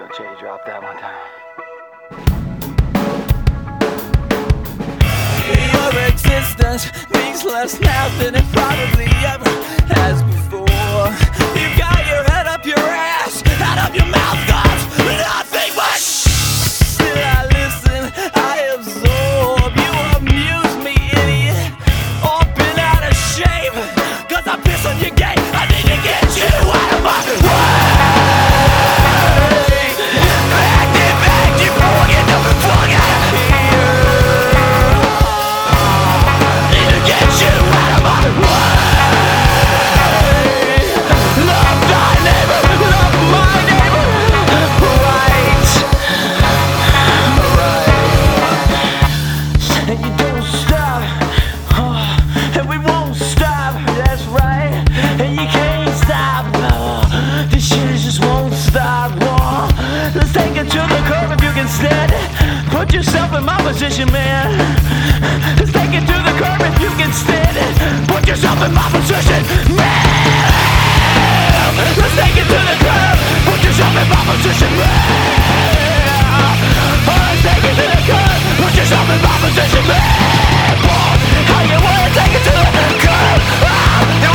Jay, drop that one time. Your existence means less now than it probably ever has before. You've got your head up your ass, out of your mouth comes nothing but still I listen, I absorb. You amuse me, idiot. All been out of shape, cause I piss on your game. I need to get you out of my way. Back, you before I get the fuck out of here. Need to get you out of my way. Love thy neighbor, love my neighbor. Right. And you don't stop, and we won't stop. That's right, and you can't stop. This shit just won't stop. Let's take it to the curb if you can stand it. Put yourself in my position, man. Let's take it to the curb if you can stand it. Put yourself in my position, man. Let's take it to the curb. Put yourself in my position, man. Let's take it to the curb. Put yourself in my position, man. How you wanna take it to the curb?